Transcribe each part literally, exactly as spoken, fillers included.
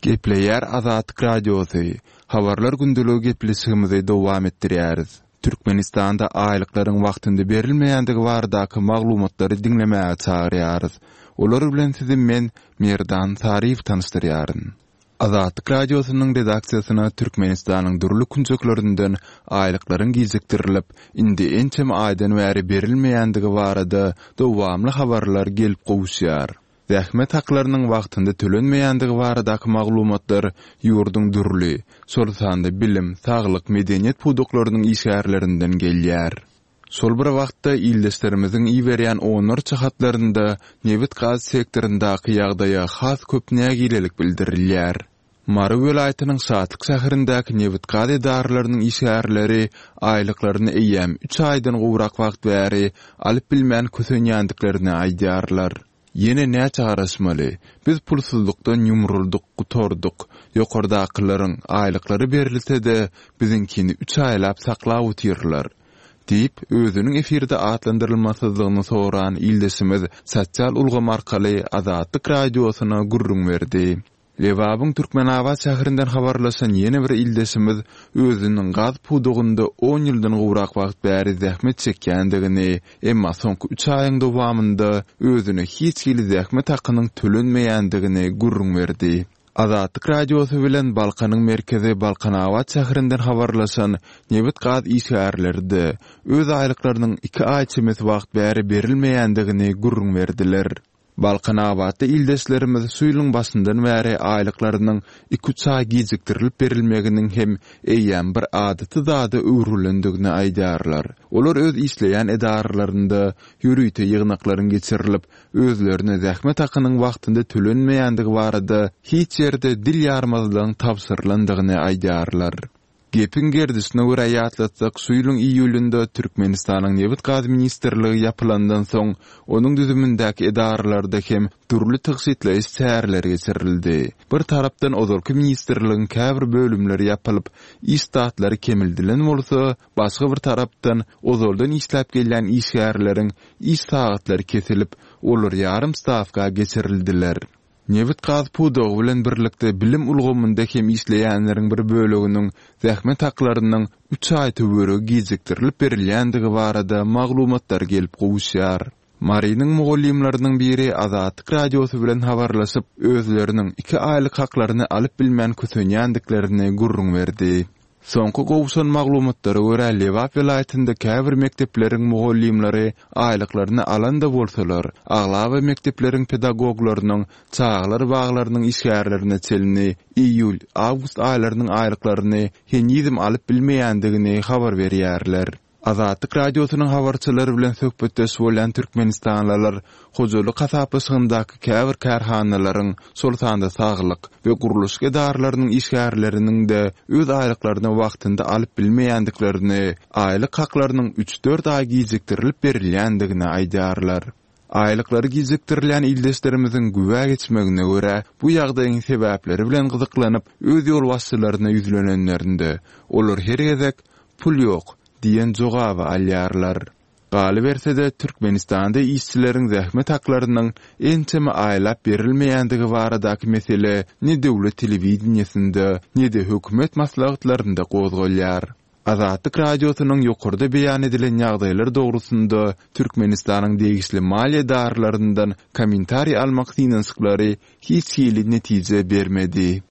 Gepleýär Azatlyk Radiosu, habarlar gündülügi gepleşigimizi dowam etdirýäris. Türkmenistanda aýlyklaryň wagtynda berilmeýändigi baradaky maglumatlary dinlemäge çagyrýarys. Olar bilen sizi men Merdan Sarif tanıştyrýaryn. Azatlyk Radiosynyň redaksiýasyna Türkmenistanyň durly künçeklerinden aýlyklaryň gizikdirilip, indi ençem aýdan bäri berilmeýändigi barada dowamly habarlar gelip gowuşýar. Zähmet haklarynyň wagtynda tölenmeýändigi baradaky maglumatlar ýurdun durly, sorsanda bilim, saglyk, medeniýet puduklarynyň işgärlerinden gelýär. Sol bir wagtda ildeşlerimiziň iýberýän onur çahatlarynda Newit gaz sektorundaky ýagdaýa has köpnäge gilelik bildirilýär. Mary welaýatynyň Şatlyk şäherindäki Newit gaz edaralarynyň işgärleri aýlyklaryny eýýäm üç aýdan gowrak wagt bäri alyp bilmän kösenýändiklerini aýdýarlar. Yine ne çağrışmaly? Biz pulsuzlukdan yumrulduk, gutorduk. Ýokardakylaryň aýlyklary berilse-de bizinkini üç aýlap saklap oturýarlar. Diýip özüniň efirde atlandyrylmasyzlygyny soran ildeşimiz Saçal Ulgam arkaly Azatlyk Radiosyna gurrun berdi. Lewabyň Türkmenabad şäherinden habarlaşan ýene bir ildeşimiz özüniň gaz pudugynda on ýyldan gowrak wagt bäri zähmet çekýändigini, emma soňky üç aýyň dowamynda özüne hiç hili zähmet hakynyň tölenmeýändigini gurrun berdi. Azatlyk Radiosy bilen Balkanyň merkezi Balkanabad şäherinden habarlaşan Newit gaz işgärlerinde öz aýlyklarynyň iki aý çemes wagt bäri berilmeýändigini gurrun berdiler. Balkanabadda ildeşlerimiz suýlyň başyndan bäri aýlyklarynyň iki üç aý gizikdirilip berilmeginiň hem eýýän bir adaty zady öwrülendigini aýdýarlar. Olar öz işleýän edarlarynda ýürüýte ýygnaklaryň geçirilip, özlerine zähmet hakynyň wagtynda tölenmeýändigi barada hiç ýerde dil ýarmazlygyň tapşyrylandygyny aýdýarlar. Gepin gerdisine göre ýatlatsak, suýlyň iýulynda Türkmenistanyň Newit gaz ministrligi ýapylandan soň onuň düzümindäki edarlarda hem turly tygsitleýiş çäreleri geçirildi. Bir tarapdan ozalky ministrligiň käbir bölümleri ýapylyp, istatlary kemildilen bolsa, başga bir tarapdan ozaldan işläp gelýän işgärleriň iş saatlary kesilip, olar ýarym stavka geçirildiler. Newit gaz pudugy bilen birlikde bilim ulgamynda hem işleýänleriň bir böleginiň zähmet haklarynyň üç aý töwere gizikdirilip berilýändigi barada maglumatlar gelip gowuşýar. Marynyň mugallimlarynyň biri Azatlyk Radiosy bilen habarlaşyp, özleriniň iki aýlyk haklaryny alyp bilmän kösenýändiklerini gurrun berdi. Soňky gowşan maglumatlary görä Lewap welaýatynda käbir mektepleriň mugallimlary aýlyklaryny alanda bolsalar, aglawa mektepleriň pedagoglarynyň çağlar baglarynyň işgärlerine çelini iýul, awgust aýlarynyň aýlyklaryny henizim alyp bilmeýändigini habar berýärler. Azatlyk Radiosynyň habarçylary bilen söhbetdeş bolan türkmenistanlylar Hojaly kasapçylygyndaky käbir kärhanalaryň sultanda saglyk we guruluş edarlarynyň işgärleriniň de öz aýlyklaryny wagtynda alyp bilmeýändiklerini, aýlyk haklarynyň üç dört aý gizikdirilip berilýändigini aýdýarlar. Aýlyklary gizikdirilýän ildeşlerimiziň güwä geçmegine görä bu ýagdaýyň sebäpleri bilen gyzyklanyp öz ýol başçylaryna ýüzlenenlerinde olar her gezek pul ýok diýen jogaby alýarlar. Galy bersede Türkmenistanda işçileriň zähmet haklarynyň ençeme aýlap berilmeýändigi baradaky mesele ne döwlet telewizionyasynda, ne de hökümet maslahatlarynda gozgalýar. Azatlyk Radiosynyň ýokurda beýan edilen ýagdaýlar dogrusunda Türkmenistanyň degişli maliýe darlaryndan kommentari almak synsyklary hiç hili netije bermedi.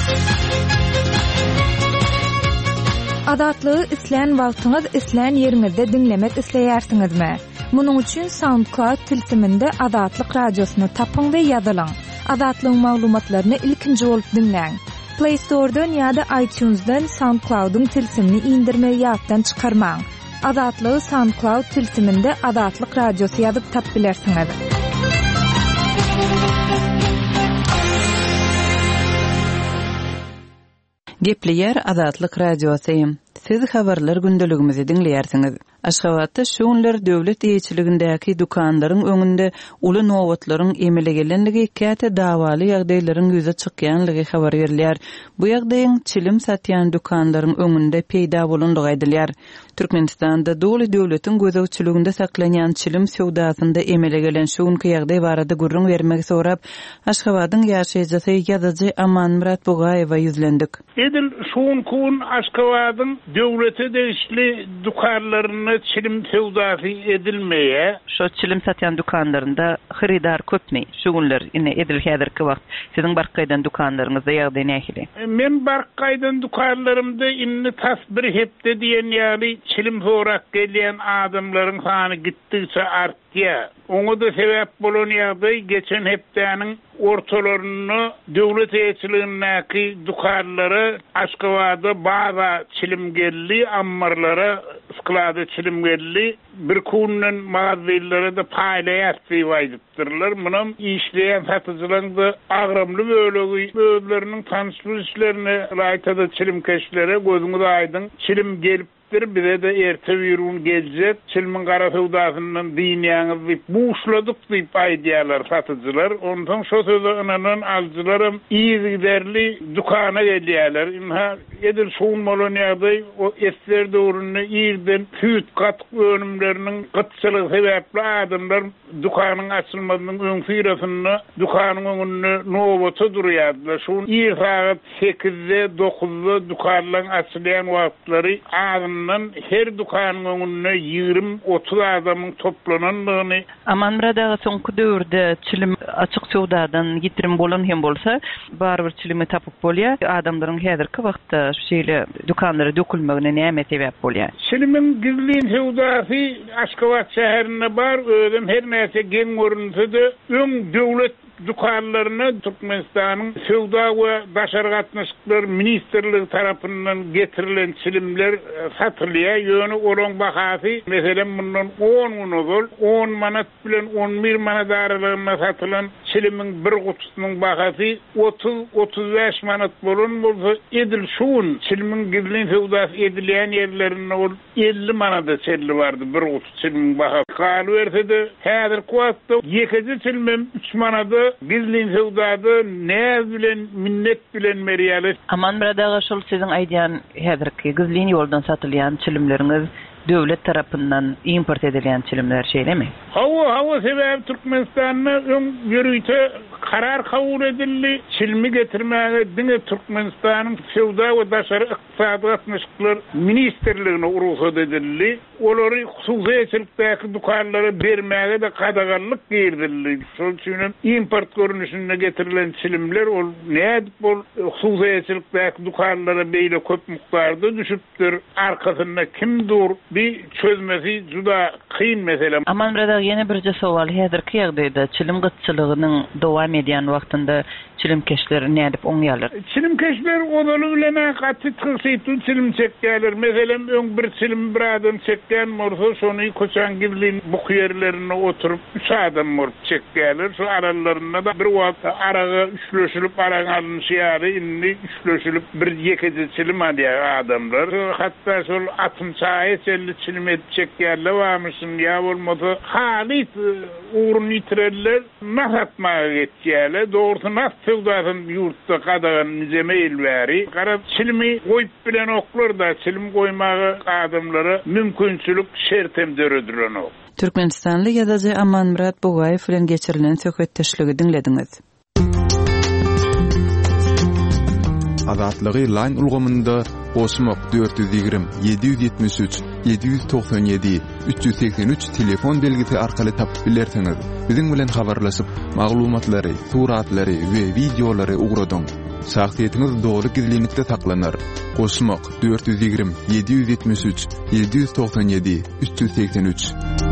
Azatlygy isleýän wagtyňyz isleýän ýeriňizde dinlemek isleýärsiňizmi? Munuň üçin SoundCloud tilsiminde Azatlyk Radiosyny tapyň we ýazylaň. Azatlygyň maglumatlaryny ilkinji bolup dinleň. Play Store'dan ýa-da iTunes'dan SoundCloud'un tilsimini indirme ýatdan çykarmaň. Azatlygy SoundCloud tilsiminde Azatlyk Radiosy ýazyp tap bilersiňiz. Gepleýär Azatlyk Radiosy. Siz habarlar gündeligimizi dinleýärsiňiz. Aşgabatda şoňlar döwlet eýçiligindäki dukanlaryň öňünde uly nowatlaryň emele gelenligi käte dawaly ýagdaýlaryň ýüze çykýanlygy habar berilýär. Bu ýagdaýyň çilim satýan dukanlaryň öňünde peýda bolandygy aýdylýar. Türkmenistanda doly döwletiň gözegçiliginde saklanýan çilim sowdasynda emele gelen şoňky ýagdaý barada gurrun bermegi sorap, Aşgabatyň ýaşaýjysy ýazyjy Amanmurat Bugaýewa ýüzlendik. Edil şoňkun Aşgabatyň döwlete degişli dukanlaryny çilim sowdasy edilmeýe, şo çilim satýan dukanlarynda xaridar köpmi? Şoňlar ine edil häzirki wagt siziň barkaýdan dukanlaryňyzda ýagdaý nähili? Men barkaýdan dukanlarymda inni tasbir hepde diýen ýaly çilim sorak gelýän adamlaryň sany gitdikçe artýar. Oňa da sebäp bolan ýagdaý geçen hepdäniň ortalaryny döwlet eýçiligindäki dukanlary Aşgabatda baza çilim geldi, ammarlara sklada çilim geldi. Bir kunun mağazalara da paýlaýatdy waýdypdyrlar. Munam işleýän satyjylaryň da agramly bölegi özleriniň tanışlyşlaryny raýtada çilim keşlere gözüňiz aýdyn. Çilim gelip bize de erte virun gelecek, çilmin kara sowdasyndan dinýäňiz diýip buşladyk diýip aýdýarlar satyjylar. Ondan şo sözü ananan aljylarym iyi giderli dukana gelýärler. Inha edil şoň bolan ýagdaý o esler döwründe ýerden süýt gat önümleriniň gıtçylygy sebäpli adamlar dukanyň açylmadynyň öň firasynda dukanyň öňünde nowata durýardylar. Şoň ýer saat sekizde dokuzda dukanlaryň açylýan wagtlary adam her dukanyň öňünde ýigrim otuz adamyň toplananlygyny. Amanmurada soňky döwürde çilim açyk sowdadan ýitirim bolan hem bolsa, barbyr çilimi tapyp bolýar. Adamlaryň häzirki wagtda şu şeýle dukanlara dökülmegine näme sebäp bolýar? Çilimin gizlin sowdasy Aşgabat şäherinde bar, özüm her näse geň görünse-de öň döwlet dukanlaryna Türkmenistanyň sowda we başary gatnaşyklar ministrligi tarapyndan getirilen çilimler satylýar. Ýöne olan bahasy meselem mundan on gunogol on manat bilen on bir manat aralygynda satylan çilimin bir gutusynyň bahasy otuz otuz beş manat bolan bolsa, edil şuň çilimin gizlin sowdasy edilýän ýerlerinde ol elli manata çelli bardy bir gutus çilimin bahasy. Galy berse-de häzirki wagtda ýekiji çilim üç manata gizlin sowdada näz bilen minnet bilen merýäli. Amanmurada şol siziň aýdýan häzirki gizlin ýoldan satylýan çilimleriňiz döwlet tarapyndan import edilýän çilimler şeýlemi? Hawa hawa sebäp Türkmenistanyň öň ýörüýte karar kabul edildi. Çilimi getirmäge diňe Türkmenistanyň sowda we daşary ykdysady gatnaşyklar ministrligine urusat edildi. Olary hususy eýçilikdäki dukanlara bermäge de kadaganlyk girdildi. Şol üçin import görnüşinde getirilen çilimler ol näde bol hususy eýçilikdäki dukanlara beýle köp mukdarda düşüpdir. Arkasynda kimdir bir çözmesi juda kıyın mesele. Amanmurada ýene birje sowal, häzirki ýagdaýda çilim gytçylygynyň dowam edýän wagtynda çilim keşleri nädip oňýarlar? Çilim keşler odaly bilen gaty tygsyty çilim çekýärler. Meselem öň bir çilim bir adam çekýän bolsa, şonu koçan gizlin bu ýerlerine oturup üç adam mort çekýärler. Şu aralarynda da bir wagt araga üçleşilip araga alınýar, indi üçleşilip bir ýekiji çilim adýar adamlar. Hatda şol atymçaý çelli çilim çekýärler wamyşyn ýa bolmasa halit uğrun ýitireller, nasatmaga getýärler. Dogrusu nas sowdasyn ýurtda kadagan nizeme elbäri. Garap çilimi goýup bilen oklar da çilim goýmagy adamlara mümkinçilik şertem döredilen ok. Türkmenistanly ýazyjy Amanmurat Bugaýew bilen geçirilen söhbetdeşligi dinlediňiz. Azatlygy line ulgamynda Osmok dört yüz ýigrim yedi yüz ýetmiş üç yedi yüz toksan ýedi üç yüz seksen üç telefon belgisi arkaly tapyp bilersiňiz. Biziň bilen habarlaşyp maglumatlary, suratlary we videolary ugradaň. Şahsiýetiniz dogry gizlilikde saklanar. Osmok dört yüz ýigrim yedi yüz ýetmiş üç yedi yüz toksan ýedi üç yüz seksen üç.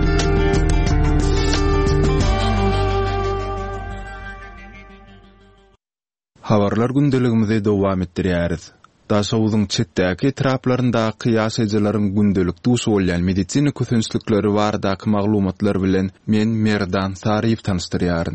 Habarlar gündeligimizi dowam etdirýäris. Daşawuzyň çetdäki etraplaryndaky ýaşaýjylaryň gündelik duş bolýan medisina kösünçlikleri bardaky maglumatlar bilen men Merdan Saryp tanışdyrýaryn.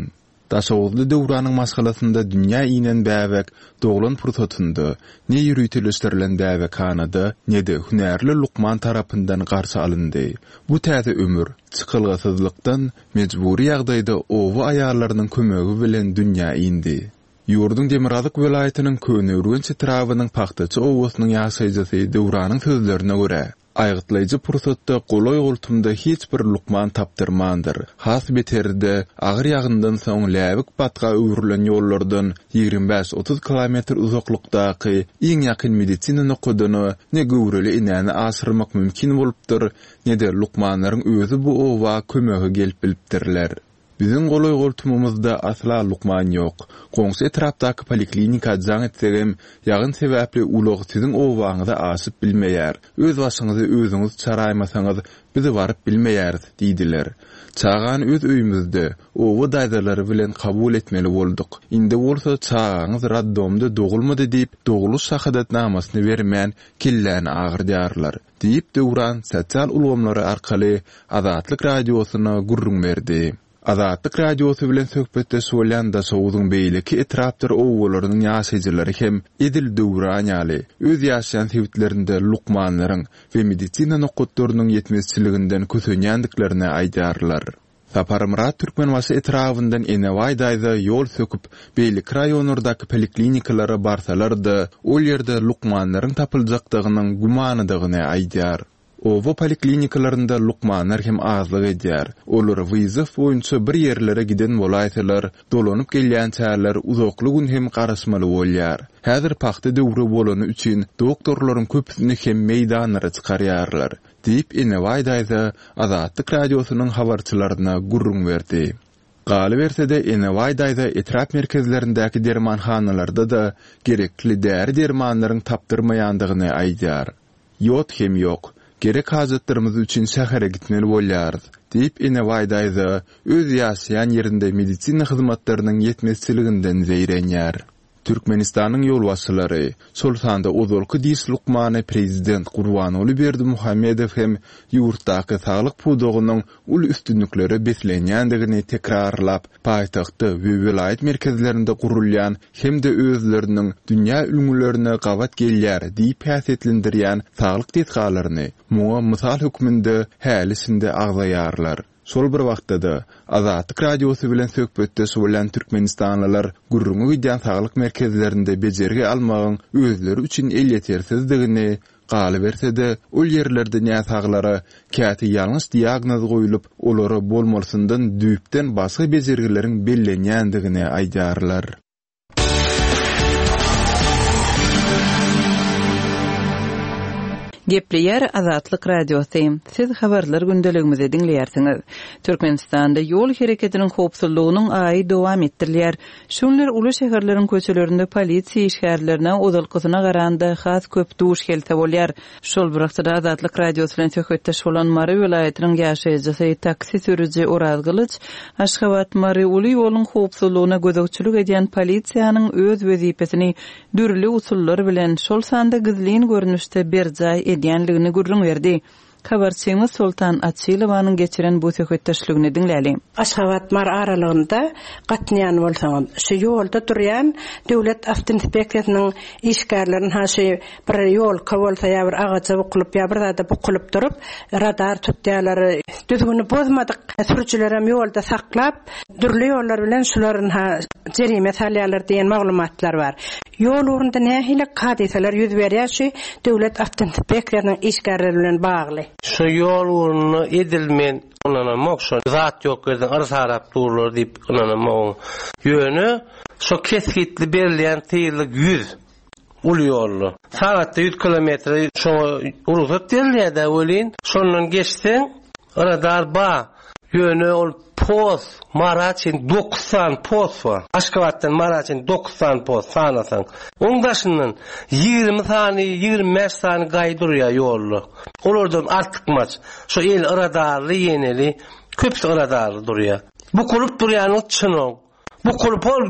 Daşawuzly döwranyň maskalasynda dünýä inen bäwek doglan pursatynda ne ýürütilişdirilen bäwek kanada ne de hünärli Lukman tarapyndan garşy alyndy. Bu täze ömür çykylgysyzlykdan mejburi ýagdaýda owa aýallarynyň kömegi bilen dünýä indi. Ýurdun Demirazyk welaýatynyň Könörgün çytrawynyň paxtaçy owasynyň ýaşaýjysy döwranyň sözlerine görä, aýgytlaýjy pursatda golay goltumda hiç bir lukman tapdyrmandyr. Has beterde agyr ýagyndan soň läbik batga öwrülen ýollardan ýygrimi beş otuz kilometr uzaklykdaky iň ýakyn meditsina nokudyny ne göwreli inäni asyrmak mümkin bolupdyr, ne de lukmanlaryň özü bu owa kömegi gelip bilipdirler. Bizim golay goltumumuzda asla lukman ýok. Goňsy etrapdaky poliklinika jaň etsegem, ýagyn sebäpli ulug siziň owaňyza aşyp bilmeýär. Öz başyňyzy özüňiz çaraýmasaňyz bizi baryp bilmeýäris diýdiler. Çagan öz öýümizde owa daýdalary bilen kabul etmeli boldyk. Indi bolsa çagaňyz raddomda dogulmady diýip doguluş şahadatnamasyny bermän killäni agyrdyarlar. Diýip döwran sosial ulgamlary arkaly Azatlyk radiosyna gurrun berdi. Azatlyk radiosu bilen söhbetde söýlen da sowudyň beýleki etrapdyr owgalarynyň ýaşaýjylary hem Edil Döwran ýaly öz ýaşaýan sebitlerinde lukmanlaryň we meditsina nokotlarynyň ýetmezçiliginden kösenýändiklerini aýdarlar. Saparymrat Türkmenbaşy etrafyndan enewaýdaýda ýol söküp beýlik raýonlardaky poliklinikalara barsalar-da ol ýerde lukmanlaryň tapyljakdygynyň gumanydygyny aýdar. Owa poliklinikalarynda lukmanlar hem azlyk edýär. Olar wyzyf boýunça bir ýerlere giden bolaýsalar, dolanyp gelýän çärler uzakly gün hem garaşmaly bolýar. Häzir paxta döwri bolany üçin doktorlaryň köpüsini hem meýdanlara çykarýarlar. Diýip enewaýdaýda Azatlyk radiosynyň habarçylaryna gurrun berdi. Galy bersede enewaýdaýda etrap merkezlerindäki dermanhanalarda da gerekli däri dermanlaryň tapdyrmaýandygyny aýdýar. Ýot hem ýok. Gerek hajatlarymyz üçin şähere gitmeli bolýarys diýip enewaýdaýda öz ýaşaýan ýerinde meditsina hyzmatlarynyň ýetmezçiliginden zeýrenýär. Türkmenistanyň ýolbaşçylary Sultanda Ozolky diýis Lukmany prezident Gurbanoly Berdimuhammedow hem ýurtdaky saglyk pudogynyň ul üstünlikleri beslenýändigini tekrarlap, paýtagtda we welaýat merkezlerinde gurulýan hem de özleriniň dünýä ülgülerini gawat gelýär diýip häsiýetlendirýän saglyk tetgalaryny muňa mysal hökmünde hälisinde agzaýarlar. Sol bir wagtda da Azatlyk radiosu bilen söhbetde söýlen türkmenistanlylar gurrungy giden saglyk merkezlerinde bejergi almagyň özleri üçin el ýetersizdigini galy bersede ol ýerlerde näsaglary käti ýalňyş diagnoz goýulyp olary bolmalysyndan düýpden başga bejergileriň bellenýändigini aýdarlar. Gepleýär Azatlyk radiosu. Siz habarlar gündeligimizi dinleýärsiňiz. Türkmenistanda ýol hereketiniň howpsuzlygynyň aýy dowam etdirilýär. Şunlar uly şäherleriň köçelerinde polisiýa işgärlerine ozalkysyna garanda has köp duş gelse bolýar. Şol wagtda Azatlyk radiosu bilen söhbetde bolan Mary welaýatynyň ýaşaýjysy taksi sürüji Oraz Gylyç, Aşgabat Mary uly ýoluň howpsuzlygyna gözegçilik edýän polisiýanyň öz wezipesini dürli usullar bilen şol sanda gizlin görnüşde berjaý edýänligini gurrun berdi. Habarçyňyz Sultan Atçylowanyň geçiren bu söhbetdeşligini dinläli. Aşgabat Mary aralygynda gatnaýan bolsaň, şu ýolda durýan döwlet awtoinspeksiýasynyň işgärlerini haşy bir ýol kawalsa ýa bir agaça bukulyp ýa bir zada bukulyp durup radar tutýarlary düzgünü bozmadyk. Sürüçiler hem ýolda saklap, dürli ýollar bilen şularyň ha jerime salýarlar diýen maglumatlar bar. Ýol urunda nähili hadiseler ýüz berýär, döwlet awtoinspeksiýasynyň işgärleri bilen bagly. Şu ýol uruny edilmen onana mokşon zat ýok gözden arşarap durlar diýip onana mok ýöne şu keskitli berilýän tyýylyk ýüz ul ýolly. Saatda ýüz kilometr şu urup derler-de welin şondan geçsen radar ba ýöne ol pos Maraçin doksan pos var. Aşgabatdan Maraçin doksan pos sanasan. Ondaşından ýygrimi sany ýygrimi beş sany gaýdyrýar ýolly. Olardan artykmaç. Şu el radarly ýeneli köp radarly durýar. Bu kurup durýanyň çynyň. Bu kurup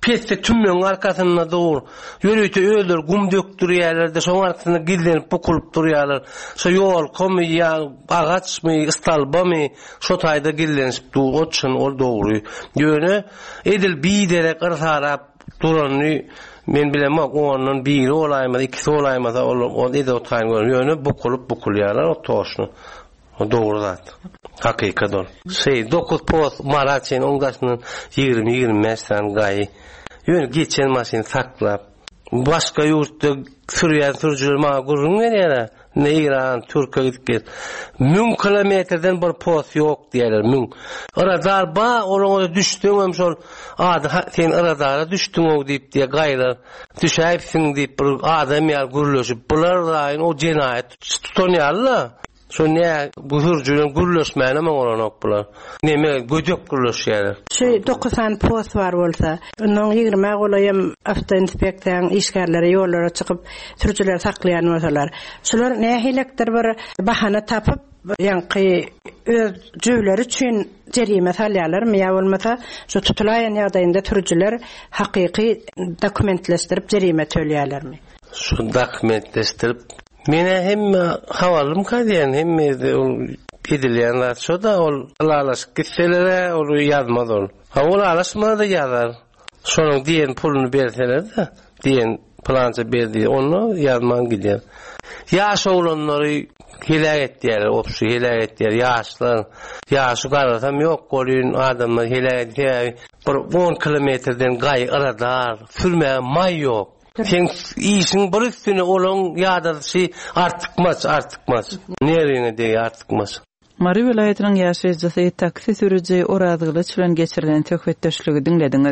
Kesse tümmen arkasına doğru yürüyte öldür gum döktürýärler de şoň arkasyna gillenip bukulup durýarlar. Şo yol komy ya agaçmy istalbamy şo taýda gillenip dur otçun ol dogry. Ýöne edil biderek arsarap durany men bilemok onun biri olaýmaz, ikisi olaýmaz, ol edil otaýan ýöne bukulup bukulýarlar o toşnu. O doğru zat. Hakikat ol. Şey dokuz post maraçın ongasının yirmi yirmi beş tane gayı. Yön geçen masin saklap. Başka yurtta sürüyen sürücüler mağa gurrun veriyara. Ne İran, Türkiye gitket. Mün kilometreden bir post yok diyorlar. Mün. Aradar ba oraya düştün hem şol. Adı sen aradara düştün o deyip diye gaylar. Düşeyipsin deyip bir adam yer guruluşup. Bular da o cinayet tutanıyarlar. Şo ne bu hürcülün gürleşmeyene mi olanak bular? Neme gödök gürleşýär. Şey doksan post var bolsa, onun yirmi golayım hafta inspeksiýanyň işgärleri ýollara çykyp sürücüler saklaýan bolsalar. Şular nähilekdir bir bahana tapyp ýanky öz jüwleri üçin jerime salýarlarmy ýa bolmasa şu tutulaýan ýagdaýynda sürücüler hakyky dokumentleşdirip jerime töleýärlermi? Şu dokumentleşdirip mene hem havalım kadiyen hem edilýänler şo da ol alalas gitselere ol ýazmaz ol. Ha ol alasmada da ýazar. Şonuň diýen pulunu berseler de diýen plança berdi onu ýazman gider. Ýaş oglanlary hilak etdiler, opşu hilak etdiler, ýaşlar. Ýaşy garasam ýok bolýan adamlar hilak etdiler. Bir on kilometrden gaý aradar, sürmäge may ýok. Sen işin bir üstüne olan yağdırışı artıkmaz, artıkmaz. Nereye diye artıkmaz. Mari vilayetinin yaşayıcısı taksi sürücü orazıgılı çülen geçirilen töhbetdeşligi dinlediniz.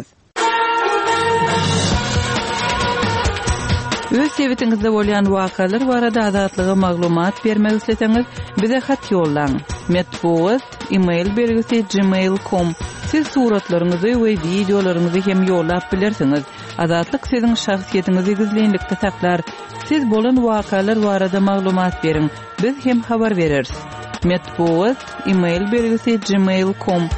Öz sevitingizde bolýan wakalar barada azatlygy maglumat bermek isleseňiz bize hat ýollaň. Metbuat email bergisi gmail nokta com. Siz suratlaryňyzy we videolaryňyzy hem ýollap bilersiňiz. Azatlyk siziň şahsiýetiňizi gizlenlikde saklar. Siz bolan wakalar barada maglumat beriň. Biz hem habar bereriz. Metbuat email bergisi gmail nokta com.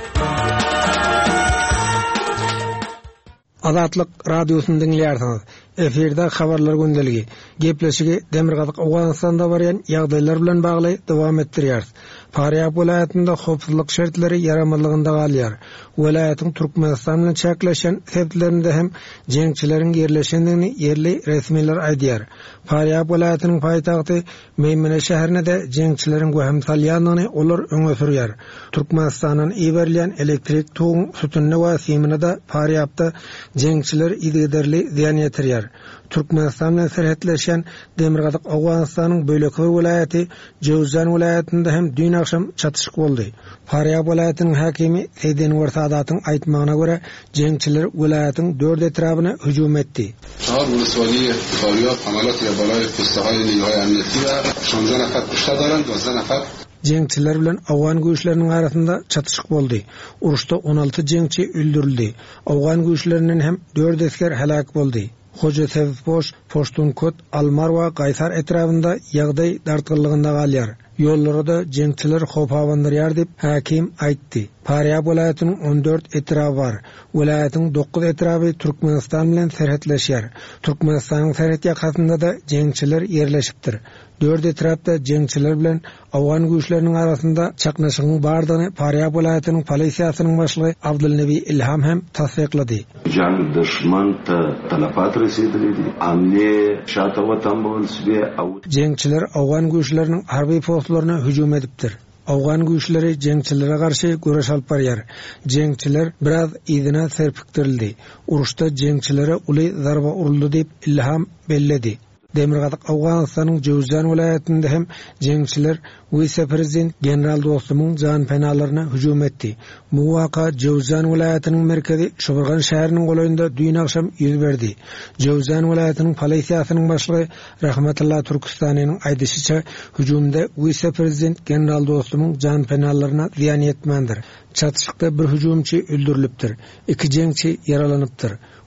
Azatlyk radiosyny dinleýärsiňiz. Eferde habarlar gündeligi. Gepleşigi Demirgazyk Awganystanda barýan ýagdaýlar bilen bagly dowam etdirýär. Faryab welaýatynda howpsuzlyk şertleri ýaramlygynda galýar. Welaýatyň Türkmenistan bilen çäkleşen sebeplerinde hem jeňçileriň yerleşendigini yerli resmiler aýdýar. Faryab welaýatynyň paýtagty Meýmene şäherine de jeňçileriň göhem salýanyny olar öňe sürýär. Türkmenistanyň iberlen elektrik tuğun sütünne we simine de Faryabda jeňçiler ýigderli ziýan ýetirýär. Türkmenistan bilen serhetleşen Demirgazyk Awganystanyň bölekli welaýaty Jowzan welaýatynda hem dün akşam çatışyk boldy. Faryab welaýatynyň hakimi Eýden Wersadatyň aýtmagyna görä, jeňçiler welaýatyň dört etrabyna hüjum etdi. Şahar Rusyýa Faryab amalat ýa-balaý festivalyny ýaýanlygyna şonda nafar kuşadaran dozda nafar jeňçiler bilen Awgan güýçleriniň arasynda çatışyk boldy. Uruşda on alty jeňçi öldürildi. Awgan güýçlerinden hem dört esker halak boldy. Hoca Sevboş, Poştunkot, Almar we Gaýsar etrafynda ýagdaý dartgylygynda galýar. Ýollarda jeňçiler howp awandyrýar diýip hakim aýtdy. Faryab welaýatynyň on dört etraby bar. Welaýatyň dokuz etraby Türkmenistan bilen serhetleşýär. Türkmenistanyň serhet ýakasynda da jeňçiler ýerleşipdir. Dört etrapda jeňçiler bilen Awgan güýçleriniň arasynda çaknaşygyň bardygyny Faryab welaýatynyň polisiýasynyň başlygy Abdulnebi Ilham hem tasdiklady. Can düşman talafat residildi. Amne şata watan bolsy jeňçiler Awgan güýçleriniň harby postlaryna hüjum edipdir. Awgan güýçleri jeňçilere garşy güreş alyp barýar. Jeňçiler biraz ýygyna serpikdirildi. Uruşda jeňçilere uly zarba uruldy diýip Ilham belledi. Demirgazyk Awganystanyň Jowzan welaýatynda hem jeňçiler vice-prezident general dostumyň jan penalaryna hüjum etdi. Bu waka Jowzan welaýatynyň merkezi Şoburgan şäheriniň golaýynda dün akşam ýüz berdi. Jowzan welaýatynyň polisiýasynyň başlygy Rahmatullah Türkistanyň aýdysynça hüjumda vice-prezident general dostumyň jan penalaryna ziýan ýetmendir. Çatışykda bir hüjumçy öldürilipdir. Iki jeňçi yaralanypdyr.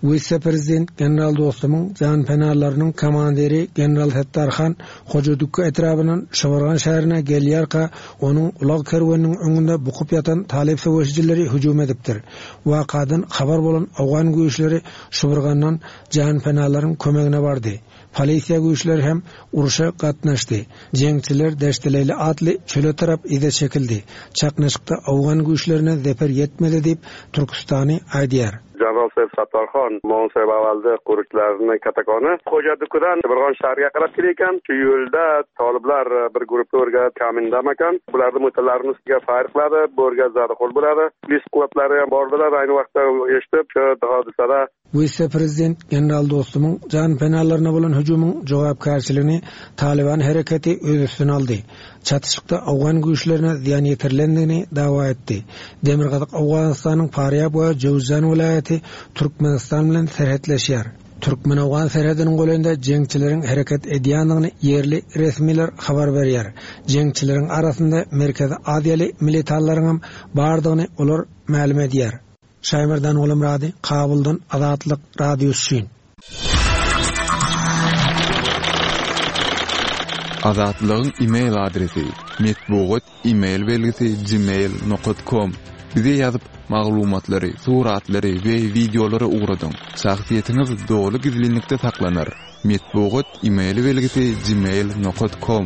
Vice-prezident general dostumyň jan penarlarynyň komandiri general Hettarhan Hojadukka etrabyndan Şabargan şäherine gelýärkä onuň ulag kerwenyň öňünde bukup ýatan talep sowuşçyları hüjum edipdir. Wakadan habar bolan awgan güýçleri Şabargandan jan penarlaryň kömegine bardy. Polisiýa güýçleri hem uruşa gatnaşdy. Jeňçiler deşdeleli atly çöle tarap ide çekildi. Çaknaşykda awgan güýçlerine zeper yetmedi diýip Türkistany aýdýar. General Sattarxon Monseb awalda qo'riqlarini katakoni Xo'jadukdan Birg'on shahriga qarab kelayotgan. Shu yo'lda toliblar bir guruhga ta'minlamagan. Bularning motorlarini ustiga fayr qiladi, borga zada qo'l bo'ladi. Polis quvvatlari ham bordilar, ayni vaqtda eshitib, shu hodisada Vice-prezident general dostumyň jan penarlaryna bolan hüjumyň jogapkärçiligini Taliban hareketi öz üstüne aldy. Çatışykda awgan güýçlerine ziýan ýetirlendigini dawa etdi. Demirgazyk Awganistanyň Faryab we Jowzjan vilayeti Türkmenistan bilen serhetleşýär. Türkmen-Awgan serhediniň golunda jeňçileriň hereket edýändigini yerli resmiler habar berýär. Jeňçileriň arasynda Merkezi Aziýaly militanlaryň hem bardygyny olar ma'lum edýär. Şaýmerdan Olam Rady, Kabuldan Azatlyk radiosu. Azatlygyň e-mail adresi metbugat e-mail belgisi gmail nokta com. Bize ýazyp maglumatlary, suratlary we videolary ugradyň. Şahsiýetiňiz dogly gizlilikde saklanar. Metbugat e-mail belgisi gmail nokta com.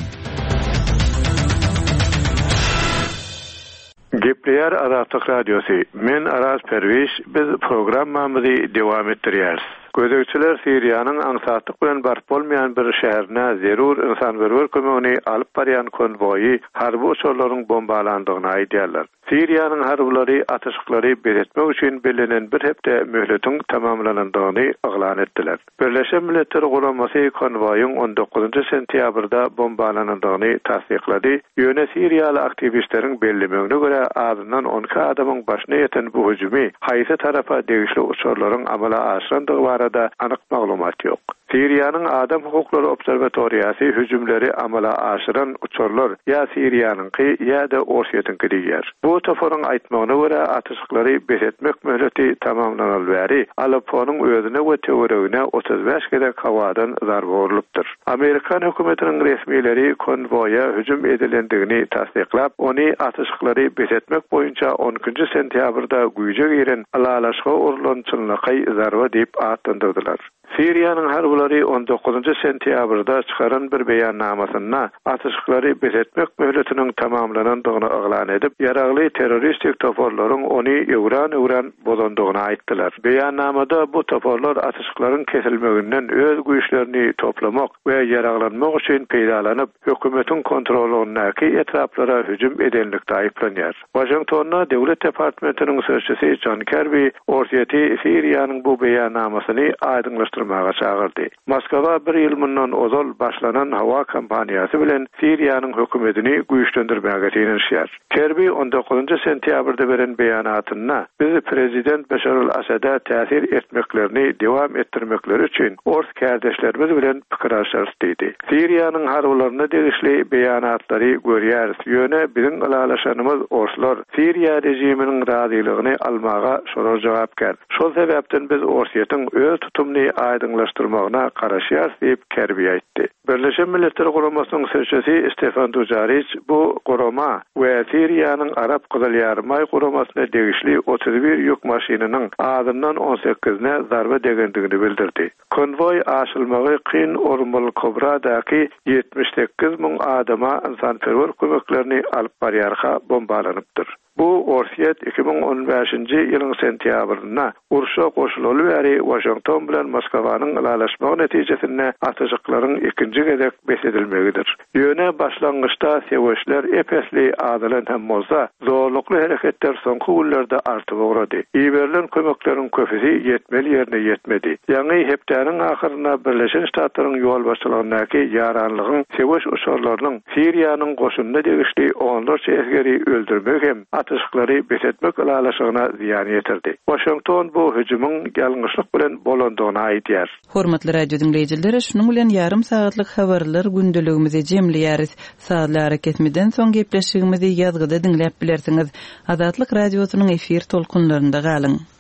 Gepleyer Azatlyk radiosu. Men Aras Perwiş, biz programmamyzy dowam etdirýäris. Gözegçiler Siriýanyň aňsatlyk bilen barp bolmaýan bir şäherine zerur insanberwer kömegini alyp barýan konvoýy harby uçurlaryň bombalandygyny aýdýarlar. Siriýanyň harbylary atyşyklary beretmek üçin belenen bir hepde möhletiň tamamlanandygyny aglan etdiler. Birleşen Milletler Guramasy konvoýyň on dokuzunçy sentýabrda bombalanandygyny tasdiklady. Ýöne Siriýaly aktivistleriň bellemegine görä azyndan on iki adamyň başyna ýeten bu hüjümi haýsy tarafa degişli uçurlaryň amala aşyrandygy barada anyk maglumat ýok. Siriýanyň Adam hukuklary obserwatoriýasy hüjümleri amala aşyran uçurlar ýa Siriýanyňky ýa-da Orsiýetiňki diýer. Bu toforyň aýtmagyna görä atyşyklary besetmek möhleti tamamlanan bäri Alepponyň özüne we töweregine otuz beş gedek hawadan zarba urulypdyr. Amerikan hökümetiniň resmileri konvoýa hüjüm edilendigini tasdiklap, ony atyşyklary besetmek boýunça on ikinci sentýabrda güýje giren alalaşga urulançylygy zarba diýip atandyrdylar. Siriýanyň harbylary on dokuzunçy sentýabrda çykaran bir beýannamasyna atyşyklary besetmek möhletiniň tamamlanandygyny eglan edip, ýaragly terroristik toporlaryň ony ýewran-ýewran bozandygyny aýtdylar. Beýannamada bu toporlar atyşyklaryň kesilmeginden öz güýçlerini toplamak we ýaraglanmak üçin peýdalanyp, hökümetiň kontrolyny etraplara hüjüm edenlikde aýplanýar. Washingtonda Döwlet Departamentiniň sözçüsi John Kirby Orsiýeti Siriýanyň bu beýannamasyny aýdyňlaşdyrmaga çağırdy. Moskwa bir ýyl mundan ozal başlanan hawa kampaniýasy bilen Siriýanyň hökümetini güýçlendirmäge ýetirýär. Kirby on dokuzunçy sentýabrda beren beýanatyna biz prezident Beşar al-Asada täsir etmeklerini dowam etdirmekleri üçin ors kardeşlerimiz bilen pikir alşaşdydy. Siriýanyň harbylaryna degişli beýanatlary görýäris. Ýöne biziň alalaşanymız orslar Siriýa rejiminiň razylygyny almaga şorar jogap berdi. Şol sebäpden biz Orsiýetiň öz tutumny aýdyňlaşdyrmagyna garaşýar diýip Kirby aýtdy. Birleşen Milletler Guramasynyň sözçüsi Stefan Dujarric bu gurama we Siriýanyň Arap Gyzyl ýarmay guramasyna degişli otuz bir ýük maşinanyň azyndan on sekizine zarba degendigini bildirdi. Konvoy aşylmagy kyn Ormul Kobradaky yetmiş sekiz miň adama insanperwer kömeklerini alyp barýarga bombalanypdyr. Bu Orsiýet iki bin on beşinci ýylyň sentýabrynda uruşa goşulyly bäri Washington bilen Moskwanyň alalaşmagy netijesinde atyşyklaryň ikinji gedek besedilmegidir. Ýöne başlangyçda sewişler epesli adylan hem bolsa, zorlukly hereketler soňky günlerde artyp ogrady. Iberlen kömekleriň köpüsi ýetmeli ýerine ýetmedi. Ýa-ni hepdeniň ahyryna Birleşen Ştatlaryň ýol başçylygynyňky ýaranlygyň sewiş uçurlarynyň Siriýanyň goşunyna degişli onlarça esgeri öldürmek hem atyşyklary besetmek alalaşygyna ziýan ýetirdi. Washington bu hüjümüň ýalňyşlyk bilen bolandygyny aýdýar. Hormatly radio dinleýijileri, şunuň bilen ýarym sagatlyk habarlar gündeligimizi jemleýäris. Saatlar hareketmeden soň gepleşigimizi ýazgyda dinläp bilersiňiz. Azatlyk radiosynyň efir tolkunlarynda galyň.